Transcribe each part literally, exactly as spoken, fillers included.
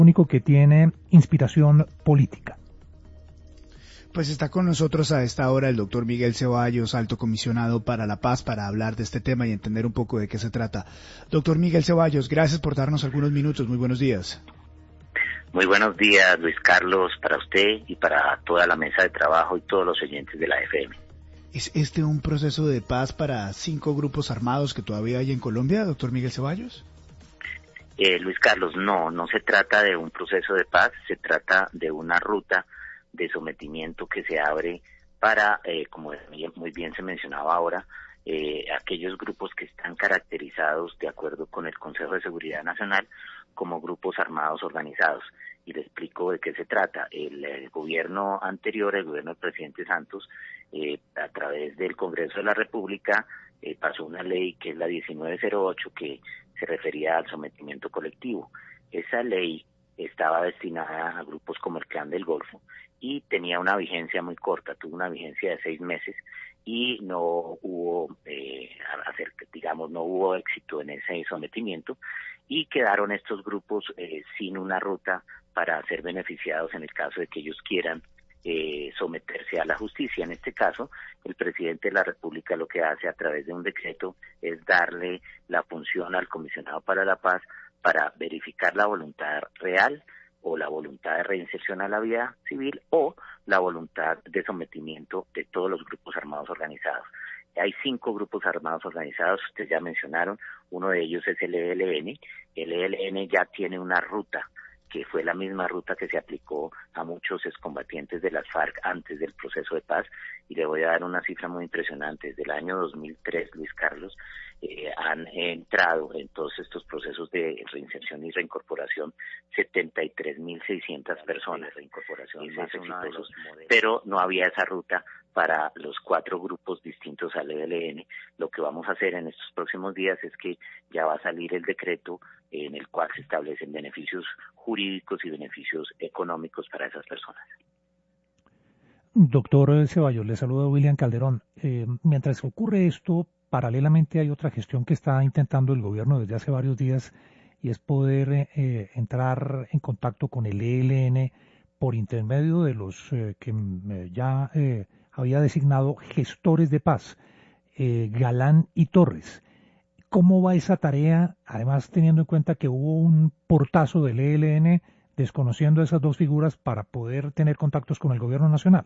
único que tiene inspiración política. Pues está con nosotros a esta hora el doctor Miguel Ceballos, alto comisionado para la paz, para hablar de este tema y entender un poco de qué se trata. Doctor Miguel Ceballos, gracias por darnos algunos minutos. Muy buenos días. Muy buenos días, Luis Carlos, para usted y para toda la mesa de trabajo y todos los oyentes de la F M. ¿Es este un proceso de paz para cinco grupos armados que todavía hay en Colombia, doctor Miguel Ceballos? Eh, Luis Carlos, no, no se trata de un proceso de paz, se trata de una ruta de sometimiento que se abre para, eh, como muy bien se mencionaba ahora, eh, aquellos grupos que están caracterizados de acuerdo con el Consejo de Seguridad Nacional como grupos armados organizados. Y le explico de qué se trata. El, el gobierno anterior, el gobierno del presidente Santos, eh, a través del Congreso de la República, eh, pasó una ley que es la diecinueve cero ocho, que se refería al sometimiento colectivo. Esa ley estaba destinada a grupos como el Clan del Golfo y tenía una vigencia muy corta, tuvo una vigencia de seis meses y no hubo, eh, hacer, digamos, no hubo éxito en ese sometimiento y quedaron estos grupos eh, sin una ruta para ser beneficiados en el caso de que ellos quieran eh, someterse a la justicia. En este caso, el presidente de la República lo que hace a través de un decreto es darle la función al comisionado para la paz para verificar la voluntad real o la voluntad de reinserción a la vida civil o la voluntad de sometimiento de todos los grupos armados organizados. Hay cinco grupos armados organizados, ustedes ya mencionaron, uno de ellos es el E L N. El E L N ya tiene una ruta, que fue la misma ruta que se aplicó a muchos excombatientes de las FARC antes del proceso de paz, y le voy a dar una cifra muy impresionante. Desde el año dos mil tres, Luis Carlos, eh, han entrado en todos estos procesos de reinserción y reincorporación setenta y tres mil seiscientas personas, reincorporación más exitosos, pero no había esa ruta para los cuatro grupos distintos al E L N. Lo que vamos a hacer en estos próximos días es que ya va a salir el decreto en el cual se establecen beneficios jurídicos y beneficios económicos para esas personas. Doctor Ceballos, le saluda William Calderón. Eh, mientras ocurre esto, paralelamente hay otra gestión que está intentando el gobierno desde hace varios días y es poder eh, entrar en contacto con el E L N por intermedio de los eh, que eh, ya eh, había designado gestores de paz, eh, Galán y Torres. ¿Cómo va esa tarea? Además, teniendo en cuenta que hubo un portazo del E L N desconociendo esas dos figuras para poder tener contactos con el gobierno nacional.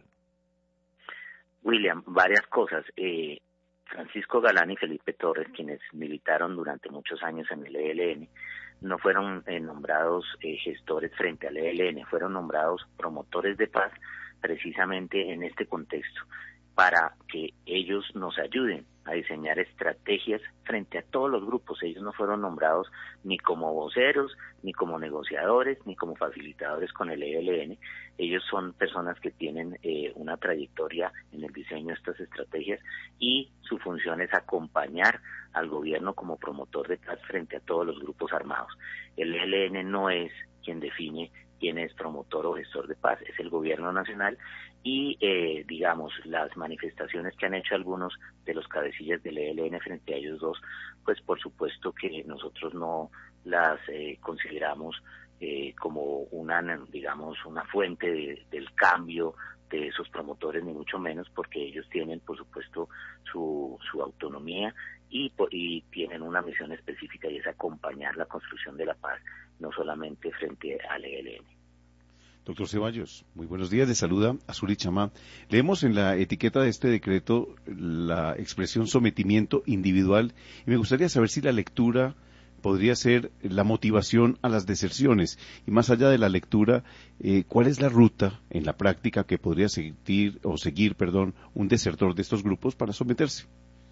William, varias cosas. Eh, Francisco Galán y Felipe Torres, quienes militaron durante muchos años en el E L N, no fueron eh, nombrados eh, gestores frente al E L N, fueron nombrados promotores de paz precisamente en este contexto, para que ellos nos ayuden a diseñar estrategias frente a todos los grupos. Ellos no fueron nombrados ni como voceros, ni como negociadores, ni como facilitadores con el E L N. Ellos son personas que tienen eh, una trayectoria en el diseño de estas estrategias y su función es acompañar al gobierno como promotor de paz frente a todos los grupos armados. El E L N no es quien define quién es promotor o gestor de paz, es el gobierno nacional y, eh, digamos, las manifestaciones que han hecho algunos de los cabecillas del E L N frente a ellos dos, pues por supuesto que nosotros no las eh, consideramos eh, como una, digamos, una fuente de, del cambio de esos promotores, ni mucho menos, porque ellos tienen, por supuesto, su, su autonomía y, y tienen una misión específica y es acompañar la construcción de la paz, no solamente frente al E L N. Doctor Ceballos, muy buenos días, le saluda Azuri Chamá. Leemos en la etiqueta de este decreto la expresión sometimiento individual y me gustaría saber si la lectura podría ser la motivación a las deserciones y más allá de la lectura, eh, ¿cuál es la ruta en la práctica que podría seguir o seguir, perdón, un desertor de estos grupos para someterse?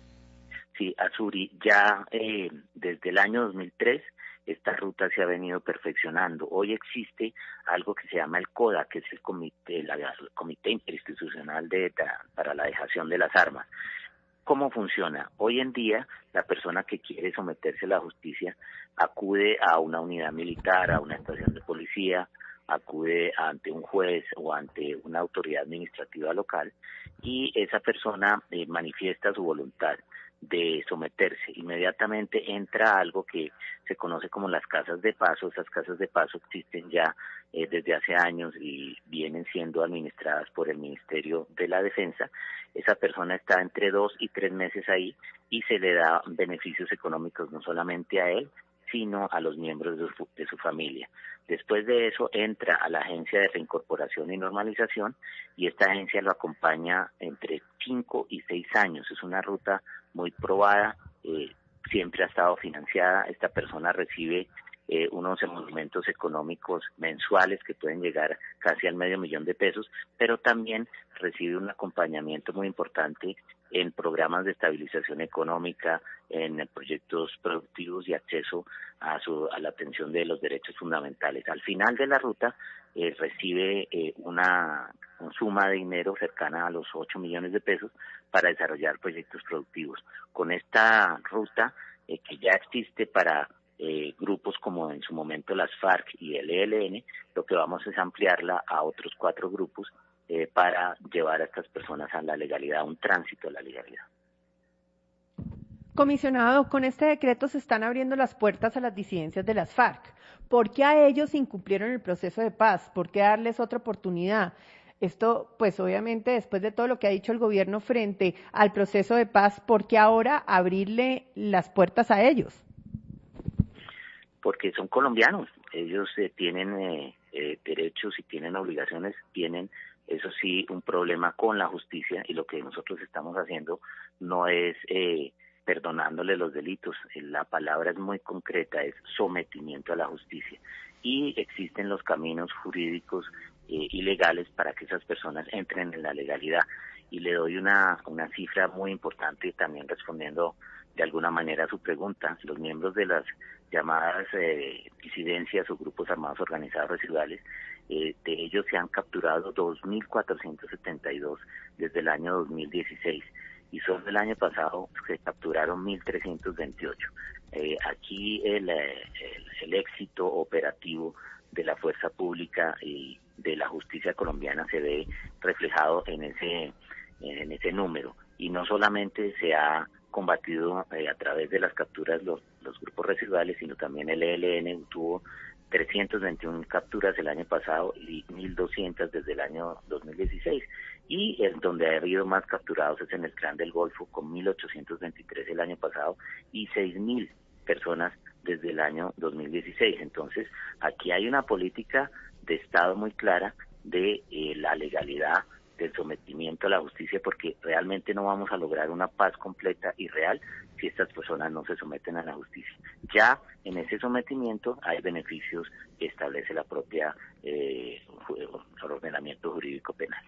Sí, Azuri, ya eh, desde el año dos mil tres esta ruta se ha venido perfeccionando. Hoy existe algo que se llama el CODA, que es el Comité, la, el Comité Interinstitucional de, para la Dejación de las Armas. ¿Cómo funciona? Hoy en día, la persona que quiere someterse a la justicia acude a una unidad militar, a una estación de policía, acude ante un juez o ante una autoridad administrativa local y esa persona eh, manifiesta su voluntad de someterse. Inmediatamente entra algo que se conoce como las casas de paso. Esas casas de paso existen ya eh, desde hace años y vienen siendo administradas por el Ministerio de la Defensa. Esa persona está entre dos y tres meses ahí y se le da beneficios económicos no solamente a él, sino a los miembros de su, de su familia. Después de eso entra a la Agencia de Reincorporación y Normalización y esta agencia lo acompaña entre cinco y seis años. Es una ruta muy probada, eh, siempre ha estado financiada. Esta persona recibe eh, unos emolumentos económicos mensuales que pueden llegar casi al medio millón de pesos, pero también recibe un acompañamiento muy importante en programas de estabilización económica, en proyectos productivos y acceso a, su, a la atención de los derechos fundamentales. Al final de la ruta eh, recibe eh, una, una suma de dinero cercana a los ocho millones de pesos para desarrollar proyectos productivos. Con esta ruta eh, que ya existe para eh, grupos como en su momento las FARC y el E L N, lo que vamos es ampliarla a otros cuatro grupos Eh, para llevar a estas personas a la legalidad, a un tránsito a la legalidad. Comisionado, con este decreto se están abriendo las puertas a las disidencias de las FARC. ¿Por qué a ellos incumplieron el proceso de paz? ¿Por qué darles otra oportunidad? Esto, pues obviamente, después de todo lo que ha dicho el gobierno frente al proceso de paz, ¿por qué ahora abrirle las puertas a ellos? Porque son colombianos, ellos eh, tienen eh, eh, derechos y tienen obligaciones, tienen eso sí, un problema con la justicia y lo que nosotros estamos haciendo no es eh, perdonándole los delitos. La palabra es muy concreta, es sometimiento a la justicia. Y existen los caminos jurídicos eh, y legales para que esas personas entren en la legalidad. Y le doy una, una cifra muy importante también respondiendo de alguna manera a su pregunta. Los miembros de las llamadas eh, disidencias o grupos armados organizados residuales, Eh, de ellos se han capturado dos mil cuatrocientos setenta y dos desde el año dos mil dieciséis y solo el año pasado se capturaron mil trescientos veintiocho. Eh, aquí el, el, el éxito operativo de la fuerza pública y de la justicia colombiana se ve reflejado en ese, en ese número, y no solamente se ha combatido eh, a través de las capturas los, los grupos residuales, sino también el E L N tuvo trescientas veintiuna capturas el año pasado y mil doscientas desde el año dos mil dieciséis. Y el donde ha habido más capturados es en el Clan del Golfo, con mil ochocientos veintitrés el año pasado y seis mil personas desde el año dos mil dieciséis. Entonces, aquí hay una política de Estado muy clara de eh, la legalidad, del sometimiento a la justicia, porque realmente no vamos a lograr una paz completa y real si estas personas no se someten a la justicia. Ya en ese sometimiento hay beneficios que establece la propia eh, ordenamiento jurídico penal.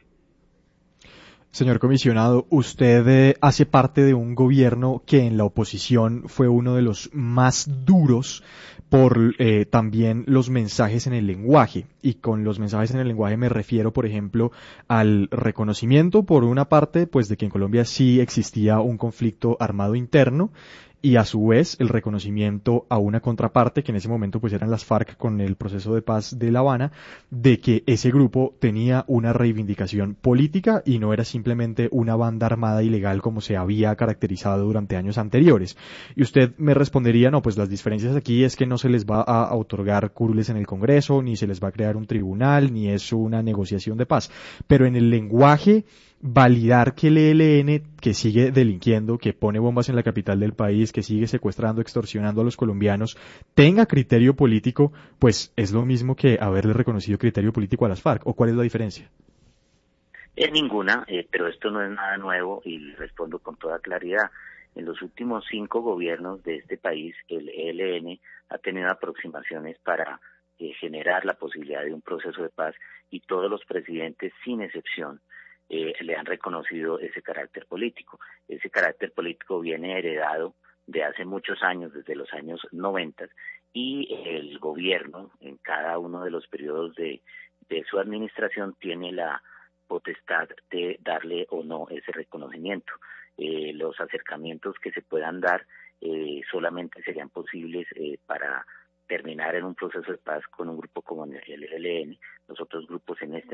Señor comisionado, usted eh, hace parte de un gobierno que en la oposición fue uno de los más duros por eh, también los mensajes en el lenguaje. Y con los mensajes en el lenguaje me refiero, por ejemplo, al reconocimiento, por una parte, pues de que en Colombia sí existía un conflicto armado interno, y a su vez el reconocimiento a una contraparte, que en ese momento pues eran las FARC con el proceso de paz de La Habana, de que ese grupo tenía una reivindicación política y no era simplemente una banda armada ilegal como se había caracterizado durante años anteriores. Y usted me respondería, no, pues las diferencias aquí es que no se les va a otorgar curules en el Congreso, ni se les va a crear un tribunal, ni es una negociación de paz. Pero en el lenguaje, validar que el E L N, que sigue delinquiendo, que pone bombas en la capital del país, que sigue secuestrando, extorsionando a los colombianos, tenga criterio político, pues es lo mismo que haberle reconocido criterio político a las FARC. ¿O cuál es la diferencia? Es ninguna, eh, pero esto no es nada nuevo y respondo con toda claridad. En los últimos cinco gobiernos de este país, el E L N ha tenido aproximaciones para eh, generar la posibilidad de un proceso de paz, y todos los presidentes, sin excepción, Eh, le han reconocido ese carácter político. Ese carácter político viene heredado de hace muchos años, desde los años noventa, y el gobierno, en cada uno de los periodos de, de su administración, tiene la potestad de darle o no ese reconocimiento. Eh, los acercamientos que se puedan dar eh, solamente serían posibles eh, para terminar en un proceso de paz con un grupo como el E L N. Los otros grupos en este momento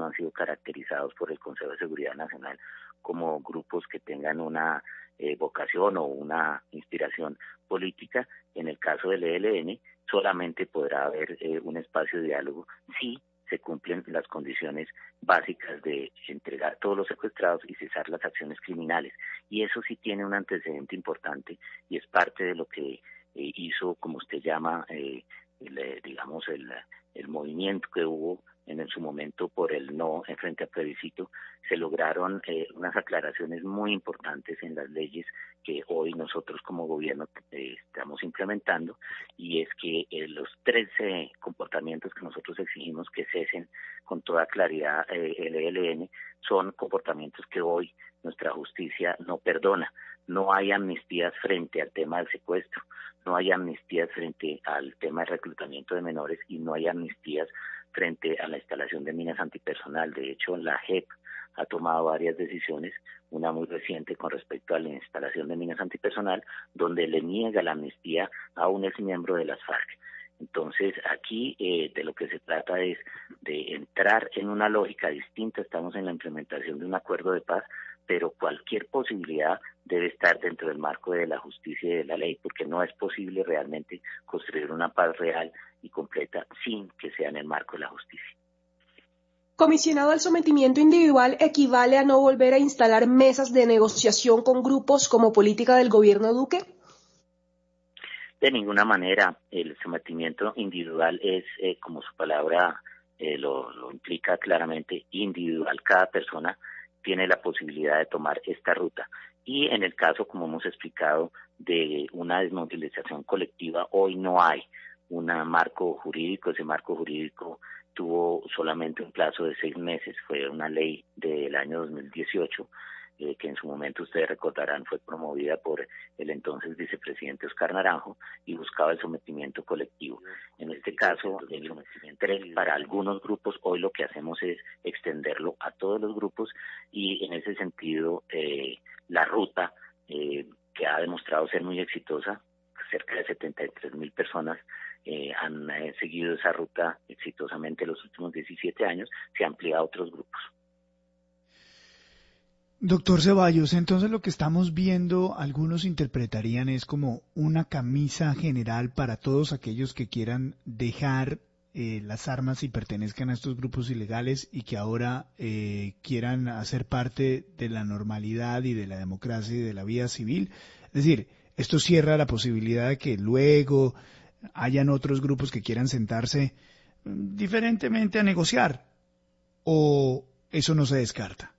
no han sido caracterizados por el Consejo de Seguridad Nacional como grupos que tengan una eh, vocación o una inspiración política. En el caso del E L N solamente podrá haber eh, un espacio de diálogo si se cumplen las condiciones básicas de entregar todos los secuestrados y cesar las acciones criminales. Y eso sí tiene un antecedente importante y es parte de lo que eh, hizo, como usted llama, eh, el, digamos, el, el movimiento que hubo en, en su momento por el no en frente al plebiscito. Se lograron eh, unas aclaraciones muy importantes en las leyes que hoy nosotros como gobierno eh, estamos implementando, y es que eh, los trece comportamientos que nosotros exigimos que cesen con toda claridad eh, el E L N son comportamientos que hoy nuestra justicia no perdona. No hay amnistías frente al tema del secuestro, no hay amnistías frente al tema del reclutamiento de menores y no hay amnistías frente a la instalación de minas antipersonal. De hecho, la J E P ha tomado varias decisiones, una muy reciente con respecto a la instalación de minas antipersonal, donde le niega la amnistía a un exmiembro de las FARC. Entonces, aquí eh, de lo que se trata es de entrar en una lógica distinta. Estamos en la implementación de un acuerdo de paz, pero cualquier posibilidad debe estar dentro del marco de la justicia y de la ley, porque no es posible realmente construir una paz real y completa sin que sea en el marco de la justicia. Comisionado, ¿el sometimiento individual equivale a no volver a instalar mesas de negociación con grupos como política del gobierno Duque? De ninguna manera. El sometimiento individual es, eh, como su palabra eh, lo, lo implica claramente, individual. Cada persona tiene la posibilidad de tomar esta ruta. Y en el caso, como hemos explicado, de una desmovilización colectiva, hoy no hay un marco jurídico. Ese marco jurídico tuvo solamente un plazo de seis meses. Fue una ley del año dos mil dieciocho, eh, que en su momento ustedes recordarán fue promovida por el entonces vicepresidente Oscar Naranjo y buscaba el sometimiento colectivo. En este caso, el sometimiento para algunos grupos, hoy lo que hacemos es extenderlo a todos los grupos, y en ese sentido eh, la ruta eh, que ha demostrado ser muy exitosa, cerca de setenta y tres mil personas eh, han eh, seguido esa ruta exitosamente los últimos diecisiete años, se amplía a otros grupos. Doctor Ceballos, entonces lo que estamos viendo, algunos interpretarían es como una camisa general para todos aquellos que quieran dejar eh, las armas y pertenezcan a estos grupos ilegales y que ahora eh, quieran hacer parte de la normalidad y de la democracia y de la vida civil. Es decir, esto cierra la posibilidad de que luego hayan otros grupos que quieran sentarse diferentemente a negociar, o eso no se descarta.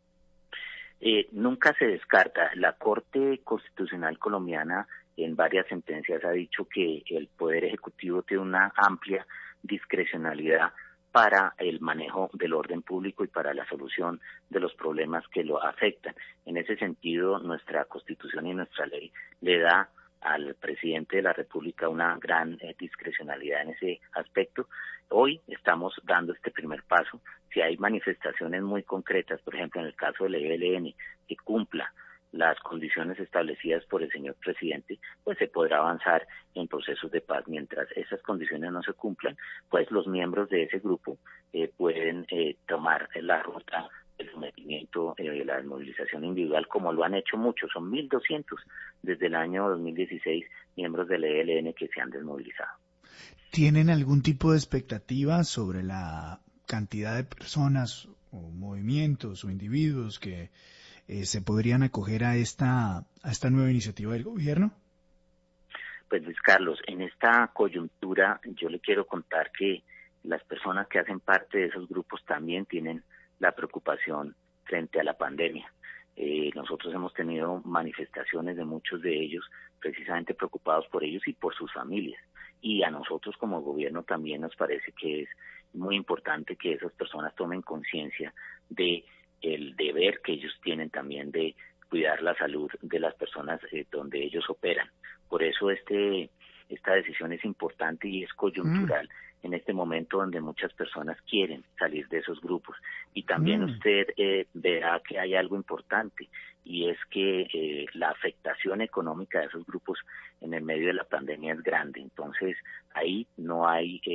Eh, nunca se descarta. La Corte Constitucional colombiana en varias sentencias ha dicho que el Poder Ejecutivo tiene una amplia discrecionalidad para el manejo del orden público y para la solución de los problemas que lo afectan. En ese sentido, nuestra Constitución y nuestra ley le da al presidente de la República una gran eh, discrecionalidad en ese aspecto. Hoy estamos dando este primer paso. Si hay manifestaciones muy concretas, por ejemplo, en el caso del E L N, que cumpla las condiciones establecidas por el señor presidente, pues se podrá avanzar en procesos de paz. Mientras esas condiciones no se cumplan, pues los miembros de ese grupo eh, pueden eh, tomar la ruta del sometimiento, eh, la desmovilización individual, como lo han hecho muchos. Son mil doscientos desde el año dos mil dieciséis miembros del E L N que se han desmovilizado. ¿Tienen algún tipo de expectativa sobre la cantidad de personas o movimientos o individuos que eh, se podrían acoger a esta a esta nueva iniciativa del gobierno? Pues Luis Carlos, en esta coyuntura yo le quiero contar que las personas que hacen parte de esos grupos también tienen la preocupación frente a la pandemia. Eh, nosotros hemos tenido manifestaciones de muchos de ellos precisamente preocupados por ellos y por sus familias. Y a nosotros como gobierno también nos parece que es muy importante que esas personas tomen conciencia de el deber que ellos tienen también de cuidar la salud de las personas eh, donde ellos operan. Por eso este esta decisión es importante y es coyuntural mm. en este momento donde muchas personas quieren salir de esos grupos. Y también mm. usted eh, verá que hay algo importante, y es que eh, la afectación económica de esos grupos en el medio de la pandemia es grande. Entonces ahí no hay eh,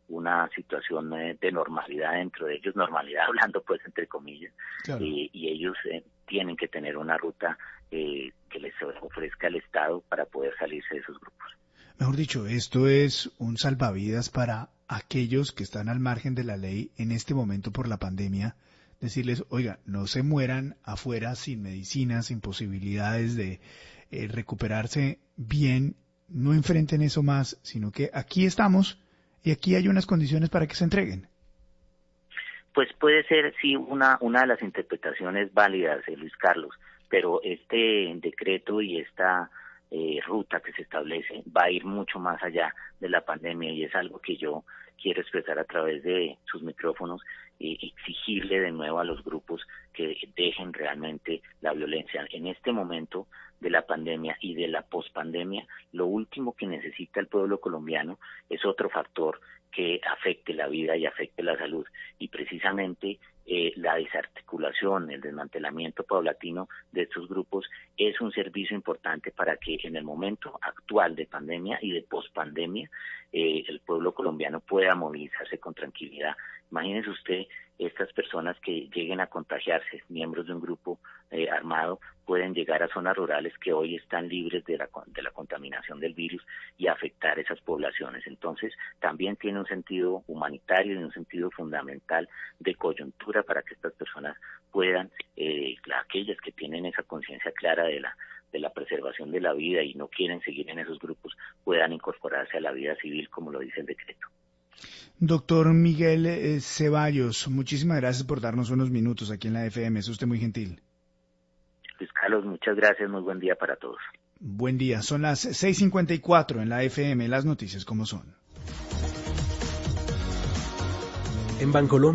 una situación eh, de normalidad dentro de ellos, normalidad hablando pues entre comillas, claro. eh, y ellos eh, tienen que tener una ruta eh, que les ofrezca el Estado para poder salirse de esos grupos. Mejor dicho, esto es un salvavidas para aquellos que están al margen de la ley en este momento por la pandemia, decirles, oiga, no se mueran afuera sin medicinas, sin posibilidades de eh, recuperarse bien, no enfrenten eso más, sino que aquí estamos y aquí hay unas condiciones para que se entreguen. Pues puede ser, sí, una, una de las interpretaciones válidas, eh, Luis Carlos, pero este decreto y esta eh, ruta que se establece va a ir mucho más allá de la pandemia y es algo que yo quiero expresar a través de sus micrófonos y exigirle de nuevo a los grupos que dejen realmente la violencia. En este momento de la pandemia y de la pospandemia, lo último que necesita el pueblo colombiano es otro factor que afecte la vida y afecte la salud. Y precisamente eh, la desarticulación, el desmantelamiento paulatino de estos grupos es un servicio importante para que en el momento actual de pandemia y de pospandemia eh, el pueblo colombiano pueda movilizarse con tranquilidad. Imagínese usted estas personas que lleguen a contagiarse, miembros de un grupo eh, armado, pueden llegar a zonas rurales que hoy están libres de la, de la contaminación del virus y afectar esas poblaciones. Entonces, también tiene un sentido humanitario y un sentido fundamental de coyuntura para que estas personas puedan, eh, aquellas que tienen esa conciencia clara de la de la preservación de la vida y no quieren seguir en esos grupos, puedan incorporarse a la vida civil como lo dice el decreto. Doctor Miguel eh, Ceballos, muchísimas gracias por darnos unos minutos aquí en la F M, es usted muy gentil. Luis Carlos, muchas gracias, muy buen día para todos. Buen día, son las seis cincuenta y cuatro en la F M, las noticias como son. En Bancolombia